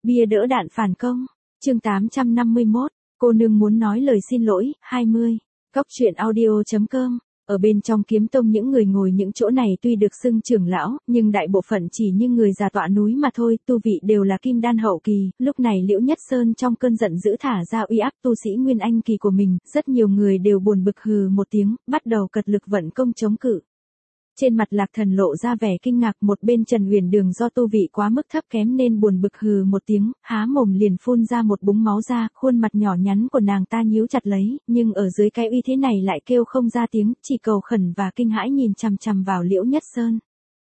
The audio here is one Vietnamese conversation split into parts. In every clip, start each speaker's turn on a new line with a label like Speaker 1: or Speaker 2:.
Speaker 1: Bia đỡ đạn phản công. Chương 851. Cô nương muốn nói lời xin lỗi. 20. Góc truyện audio.com. Ở bên trong kiếm tông những người ngồi những chỗ này tuy được xưng trưởng lão, nhưng đại bộ phận chỉ như người già tọa núi mà thôi, tu vị đều là kim đan hậu kỳ. Lúc này Liễu Nhất Sơn trong cơn giận dữ thả ra uy áp tu sĩ nguyên anh kỳ của mình, rất nhiều người đều buồn bực hừ một tiếng, bắt đầu cật lực vận công chống cự. Trên mặt Lạc Thần lộ ra vẻ kinh ngạc, một bên Trần Huyền Đường do tu vị quá mức thấp kém nên buồn bực hừ một tiếng, há mồm liền phun ra một búng máu ra, khuôn mặt nhỏ nhắn của nàng ta nhíu chặt lấy, nhưng ở dưới cái uy thế này lại kêu không ra tiếng, chỉ cầu khẩn và kinh hãi nhìn chằm chằm vào Liễu Nhất Sơn.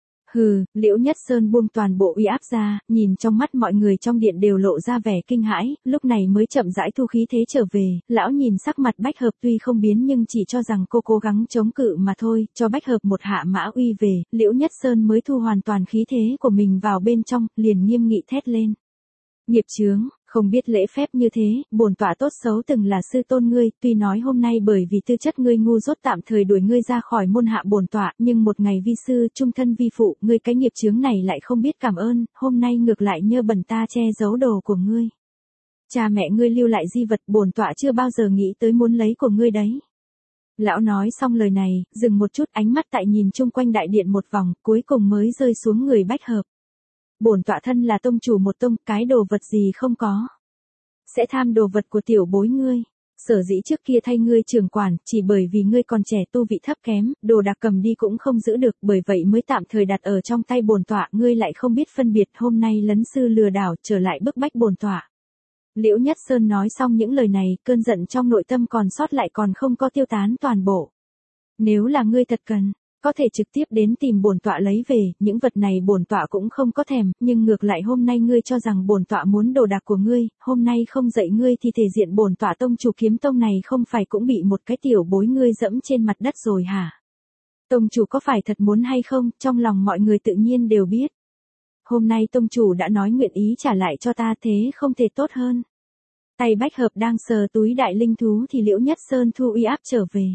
Speaker 1: Hừ, Liễu Nhất Sơn buông toàn bộ uy áp ra, nhìn trong mắt mọi người trong điện đều lộ ra vẻ kinh hãi, lúc này mới chậm rãi thu khí thế trở về, lão nhìn sắc mặt Bách Hợp tuy không biến nhưng chỉ cho rằng cô cố gắng chống cự mà thôi, cho Bách Hợp một hạ mã uy về, Liễu Nhất Sơn mới thu hoàn toàn khí thế của mình vào bên trong, liền nghiêm nghị thét lên. Nghiệp chướng, không biết lễ phép như thế, bổn tọa tốt xấu từng là sư tôn ngươi, tuy nói hôm nay bởi vì tư chất ngươi ngu dốt tạm thời đuổi ngươi ra khỏi môn hạ bổn tọa, nhưng một ngày vi sư, trung thân vi phụ, ngươi cái nghiệp chướng này lại không biết cảm ơn, hôm nay ngược lại nhơ bẩn ta che giấu đồ của ngươi. Cha mẹ ngươi lưu lại di vật, bổn tọa chưa bao giờ nghĩ tới muốn lấy của ngươi đấy. Lão nói xong lời này, dừng một chút, ánh mắt tại nhìn chung quanh đại điện một vòng, cuối cùng mới rơi xuống người Bách Hợp. Bổn tọa thân là tông chủ một tông, cái đồ vật gì không có. Sẽ tham đồ vật của tiểu bối ngươi. Sở dĩ trước kia thay ngươi trưởng quản, chỉ bởi vì ngươi còn trẻ tu vị thấp kém, đồ đạc cầm đi cũng không giữ được, bởi vậy mới tạm thời đặt ở trong tay bổn tọa, ngươi lại không biết phân biệt, hôm nay lấn sư lừa đảo, trở lại bức bách bổn tọa. Liễu Nhất Sơn nói xong những lời này, cơn giận trong nội tâm còn sót lại còn không có tiêu tán toàn bộ. Nếu là ngươi thật cần, có thể trực tiếp đến tìm bổn tọa lấy về, những vật này bổn tọa cũng không có thèm, nhưng ngược lại hôm nay ngươi cho rằng bổn tọa muốn đồ đạc của ngươi, hôm nay không dạy ngươi thì thể diện bổn tọa tông chủ kiếm tông này không phải cũng bị một cái tiểu bối ngươi dẫm trên mặt đất rồi hả? Tông chủ có phải thật muốn hay không, trong lòng mọi người tự nhiên đều biết. Hôm nay tông chủ đã nói nguyện ý trả lại cho ta, thế không thể tốt hơn. Tay Bách Hợp đang sờ túi đại linh thú thì Liễu Nhất Sơn thu uy áp trở về.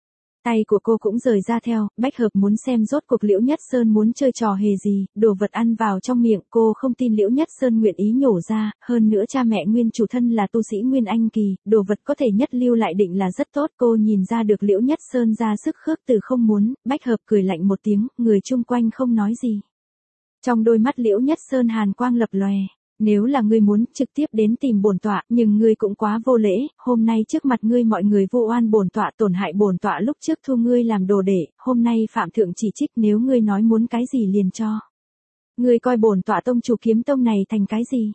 Speaker 1: Tay của cô cũng rời ra theo, Bách Hợp muốn xem rốt cuộc Liễu Nhất Sơn muốn chơi trò hề gì, đồ vật ăn vào trong miệng, cô không tin Liễu Nhất Sơn nguyện ý nhổ ra, hơn nữa cha mẹ nguyên chủ thân là tu sĩ nguyên anh kỳ, đồ vật có thể nhất lưu lại định là rất tốt, cô nhìn ra được Liễu Nhất Sơn ra sức khước từ không muốn, Bách Hợp cười lạnh một tiếng, người chung quanh không nói gì. Trong đôi mắt Liễu Nhất Sơn hàn quang lập lòe. Nếu là ngươi muốn trực tiếp đến tìm bổn tọa, nhưng ngươi cũng quá vô lễ, hôm nay trước mặt ngươi mọi người vu oan bổn tọa, tổn hại bổn tọa lúc trước thu ngươi làm đồ đệ, hôm nay phạm thượng chỉ trích, nếu ngươi nói muốn cái gì liền cho. Ngươi coi bổn tọa tông chủ kiếm tông này thành cái gì?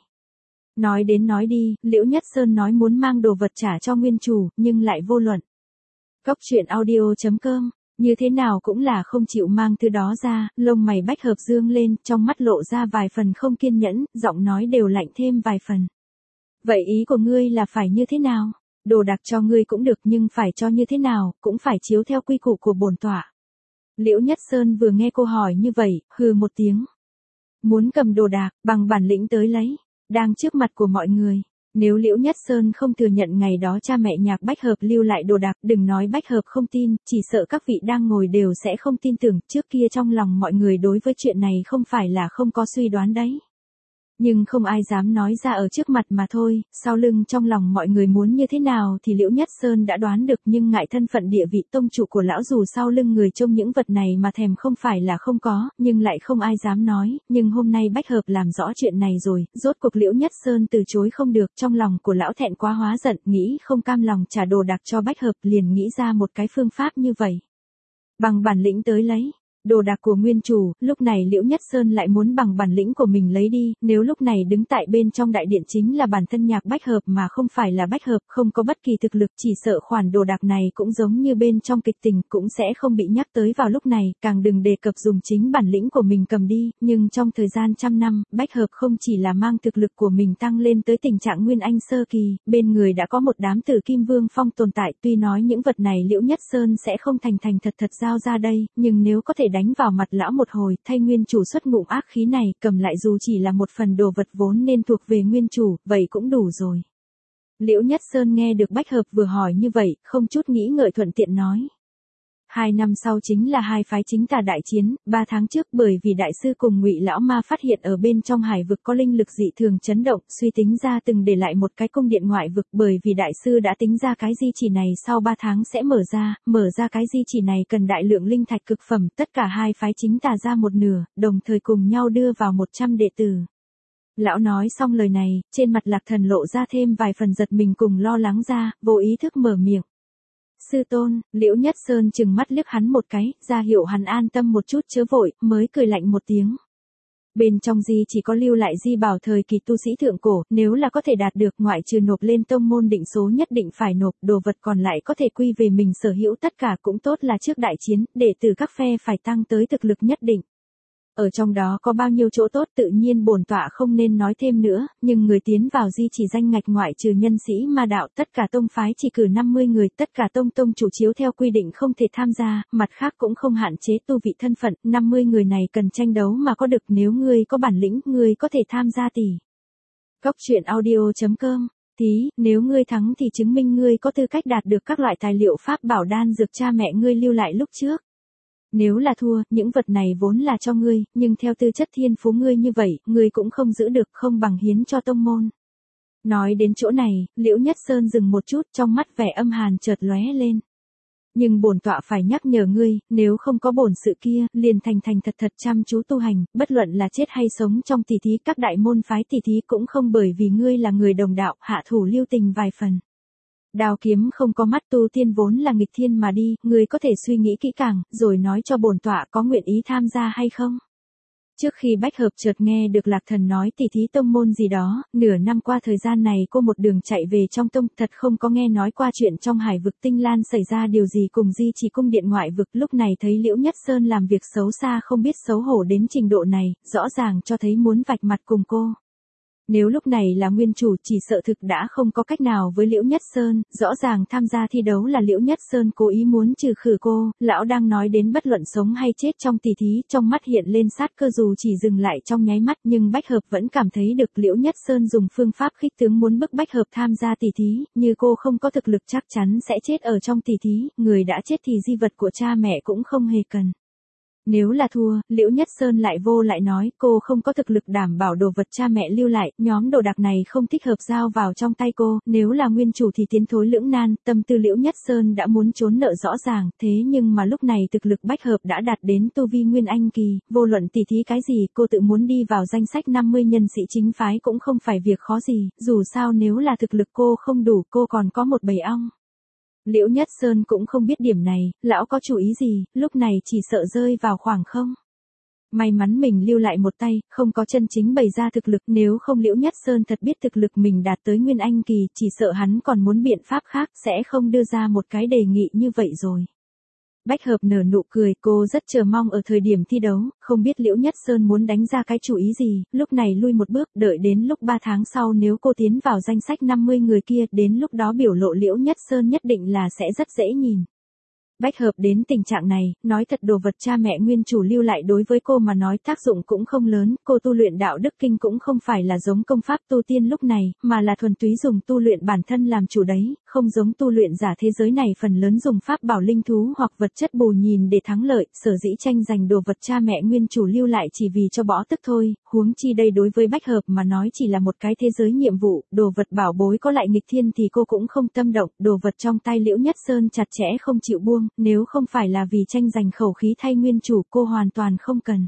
Speaker 1: Nói đến nói đi, Liễu Nhất Sơn nói muốn mang đồ vật trả cho nguyên chủ, nhưng lại vô luận. Góc truyện audio.com. Như thế nào cũng là không chịu mang thứ đó ra, lông mày Bách Hợp dương lên, trong mắt lộ ra vài phần không kiên nhẫn, giọng nói đều lạnh thêm vài phần. Vậy ý của ngươi là phải như thế nào? Đồ đạc cho ngươi cũng được nhưng phải cho như thế nào, cũng phải chiếu theo quy củ của bổn tọa. Liễu Nhất Sơn vừa nghe cô hỏi như vậy, hừ một tiếng. Muốn cầm đồ đạc, bằng bản lĩnh tới lấy, đang trước mặt của mọi người. Nếu Liễu Nhất Sơn không thừa nhận ngày đó cha mẹ nhạc Bách Hợp lưu lại đồ đạc, đừng nói Bách Hợp không tin, chỉ sợ các vị đang ngồi đều sẽ không tin tưởng, trước kia trong lòng mọi người đối với chuyện này không phải là không có suy đoán đấy. Nhưng không ai dám nói ra ở trước mặt mà thôi, sau lưng trong lòng mọi người muốn như thế nào thì Liễu Nhất Sơn đã đoán được, nhưng ngại thân phận địa vị tông chủ của lão, dù sau lưng người trông những vật này mà thèm không phải là không có, nhưng lại không ai dám nói, nhưng hôm nay Bách Hợp làm rõ chuyện này rồi, rốt cuộc Liễu Nhất Sơn từ chối không được, trong lòng của lão thẹn quá hóa giận, nghĩ không cam lòng trả đồ đạc cho Bách Hợp, liền nghĩ ra một cái phương pháp như vậy. Bằng bản lĩnh tới lấy. Đồ đạc của nguyên chủ, lúc này Liễu Nhất Sơn lại muốn bằng bản lĩnh của mình lấy đi, nếu lúc này đứng tại bên trong đại điện chính là bản thân nhạc Bách Hợp mà không phải là Bách Hợp, không có bất kỳ thực lực, chỉ sợ khoản đồ đạc này cũng giống như bên trong kịch tình, cũng sẽ không bị nhắc tới vào lúc này, càng đừng đề cập dùng chính bản lĩnh của mình cầm đi, nhưng trong thời gian trăm năm, Bách Hợp không chỉ là mang thực lực của mình tăng lên tới tình trạng nguyên anh sơ kỳ, bên người đã có một đám tử kim vương phong tồn tại, tuy nói những vật này Liễu Nhất Sơn sẽ không thành thật giao ra đây, nhưng nếu có thể đánh vào mặt lão một hồi, thay nguyên chủ xuất ngụm ác khí này, cầm lại dù chỉ là một phần đồ vật vốn nên thuộc về nguyên chủ, vậy cũng đủ rồi. Liễu Nhất Sơn nghe được Bách Hợp vừa hỏi như vậy, không chút nghĩ ngợi thuận tiện nói. 2 năm sau chính là hai phái chính tà đại chiến, 3 tháng trước bởi vì đại sư cùng Ngụy lão ma phát hiện ở bên trong hải vực có linh lực dị thường chấn động, suy tính ra từng để lại một cái cung điện ngoại vực, bởi vì đại sư đã tính ra cái di chỉ này sau 3 tháng sẽ mở ra cái di chỉ này cần đại lượng linh thạch cực phẩm, tất cả hai phái chính tà ra một nửa, đồng thời cùng nhau đưa vào 100 đệ tử. Lão nói xong lời này, trên mặt Lạc Thần lộ ra thêm vài phần giật mình cùng lo lắng ra, vô ý thức mở miệng. Sư tôn, Liễu Nhất Sơn chừng mắt liếc hắn một cái, ra hiệu hắn an tâm một chút chớ vội, mới cười lạnh một tiếng. Bên trong di chỉ có lưu lại di bảo thời kỳ tu sĩ thượng cổ, nếu là có thể đạt được ngoại trừ nộp lên tông môn định số nhất định phải nộp, đồ vật còn lại có thể quy về mình sở hữu tất cả cũng tốt là trước đại chiến, đệ tử các phe phải tăng tới thực lực nhất định. Ở trong đó có bao nhiêu chỗ tốt tự nhiên bổn tọa không nên nói thêm nữa, nhưng người tiến vào di chỉ danh ngạch ngoại trừ nhân sĩ ma đạo tất cả tông phái chỉ cử 50 người, tất cả tông chủ chiếu theo quy định không thể tham gia, mặt khác cũng không hạn chế tu vị thân phận, 50 người này cần tranh đấu mà có được, nếu ngươi có bản lĩnh, ngươi có thể tham gia tỷ. Góc truyện audio.com Tí, nếu ngươi thắng thì chứng minh ngươi có tư cách đạt được các loại tài liệu pháp bảo đan dược cha mẹ ngươi lưu lại lúc trước. Nếu là thua, những vật này vốn là cho ngươi, nhưng theo tư chất thiên phú ngươi như vậy, ngươi cũng không giữ được, không bằng hiến cho tông môn. Nói đến chỗ này, Liễu Nhất Sơn dừng một chút, trong mắt vẻ âm hàn chợt lóe lên. Nhưng bổn tọa phải nhắc nhở ngươi, nếu không có bổn sự kia, liền thành thật chăm chú tu hành, bất luận là chết hay sống trong tỷ thí, các đại môn phái tỷ thí cũng không bởi vì ngươi là người đồng đạo, hạ thủ lưu tình vài phần. Đao kiếm không có mắt, tu tiên vốn là nghịch thiên mà đi, ngươi có thể suy nghĩ kỹ càng, rồi nói cho bổn tọa có nguyện ý tham gia hay không. Trước khi Bách Hợp chợt nghe được Lạc Thần nói tỷ thí tông môn gì đó, nửa năm qua thời gian này cô một đường chạy về trong tông, thật không có nghe nói qua chuyện trong hải vực Tinh Lan xảy ra điều gì cùng di chỉ cung điện ngoại vực, lúc này thấy Liễu Nhất Sơn làm việc xấu xa không biết xấu hổ đến trình độ này, rõ ràng cho thấy muốn vạch mặt cùng cô. Nếu lúc này là nguyên chủ chỉ sợ thực đã không có cách nào với Liễu Nhất Sơn, rõ ràng tham gia thi đấu là Liễu Nhất Sơn cố ý muốn trừ khử cô, lão đang nói đến bất luận sống hay chết trong tỷ thí, trong mắt hiện lên sát cơ dù chỉ dừng lại trong nháy mắt nhưng Bách Hợp vẫn cảm thấy được Liễu Nhất Sơn dùng phương pháp khích tướng muốn bức Bách Hợp tham gia tỷ thí, như cô không có thực lực chắc chắn sẽ chết ở trong tỷ thí, người đã chết thì di vật của cha mẹ cũng không hề cần. Nếu là thua, Liễu Nhất Sơn lại lại nói, cô không có thực lực đảm bảo đồ vật cha mẹ lưu lại, nhóm đồ đạc này không thích hợp giao vào trong tay cô, nếu là nguyên chủ thì tiến thối lưỡng nan, tâm tư Liễu Nhất Sơn đã muốn trốn nợ rõ ràng, thế nhưng mà lúc này thực lực Bách Hợp đã đạt đến tu vi Nguyên Anh kỳ, vô luận tỷ thí cái gì, cô tự muốn đi vào danh sách 50 nhân sĩ chính phái cũng không phải việc khó gì, dù sao nếu là thực lực cô không đủ, cô còn có một bầy ong. Liễu Nhất Sơn cũng không biết điểm này, lão có chủ ý gì, lúc này chỉ sợ rơi vào khoảng không. May mắn mình lưu lại một tay, không có chân chính bày ra thực lực, nếu không Liễu Nhất Sơn thật biết thực lực mình đạt tới Nguyên Anh kỳ, chỉ sợ hắn còn muốn biện pháp khác, sẽ không đưa ra một cái đề nghị như vậy rồi. Bách Hợp nở nụ cười, cô rất chờ mong ở thời điểm thi đấu, không biết Liễu Nhất Sơn muốn đánh ra cái chủ ý gì, lúc này lui một bước, đợi đến lúc 3 tháng sau nếu cô tiến vào danh sách 50 người kia, đến lúc đó biểu lộ Liễu Nhất Sơn nhất định là sẽ rất dễ nhìn. Bách Hợp đến tình trạng này, nói thật đồ vật cha mẹ nguyên chủ lưu lại đối với cô mà nói tác dụng cũng không lớn, cô tu luyện đạo đức kinh cũng không phải là giống công pháp tu tiên lúc này, mà là thuần túy dùng tu luyện bản thân làm chủ đấy, không giống tu luyện giả thế giới này phần lớn dùng pháp bảo linh thú hoặc vật chất bù nhìn để thắng lợi, sở dĩ tranh giành đồ vật cha mẹ nguyên chủ lưu lại chỉ vì cho bỏ tức thôi, huống chi đây đối với Bách Hợp mà nói chỉ là một cái thế giới nhiệm vụ, đồ vật bảo bối có lại nghịch thiên thì cô cũng không tâm động, đồ vật trong tay Liễu Nhất Sơn chặt chẽ không chịu buông. Nếu không phải là vì tranh giành khẩu khí thay nguyên chủ cô hoàn toàn không cần.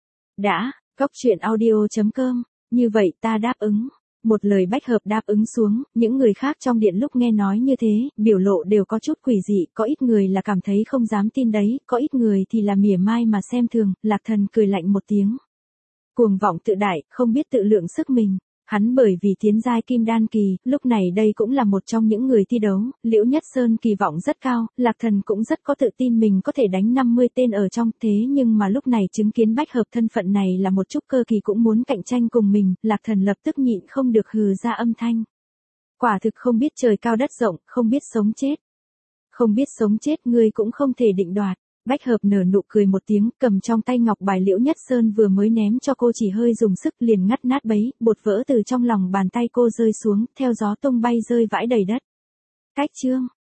Speaker 1: Đã, góc truyện audio.com, như vậy ta đáp ứng. Một lời Bách Hợp đáp ứng xuống, những người khác trong điện lúc nghe nói như thế, biểu lộ đều có chút quỷ dị, có ít người là cảm thấy không dám tin đấy, có ít người thì là mỉa mai mà xem thường, Lạc Thần cười lạnh một tiếng. Cuồng vọng tự đại, không biết tự lượng sức mình. Hắn bởi vì tiến giai kim đan kỳ, lúc này đây cũng là một trong những người thi đấu, Liễu Nhất Sơn kỳ vọng rất cao, Lạc Thần cũng rất có tự tin mình có thể đánh 50 tên ở trong, thế nhưng mà lúc này chứng kiến Bách Hợp thân phận này là một chút cơ kỳ cũng muốn cạnh tranh cùng mình, Lạc Thần lập tức nhịn không được hừ ra âm thanh. Quả thực không biết trời cao đất rộng, không biết sống chết. Không biết sống chết ngươi cũng không thể định đoạt. Bách Hợp nở nụ cười một tiếng, cầm trong tay ngọc bài Liễu Nhất Sơn vừa mới ném cho cô chỉ hơi dùng sức liền ngắt nát bấy, bột vỡ từ trong lòng bàn tay cô rơi xuống, theo gió tung bay rơi vãi đầy đất. Cách chương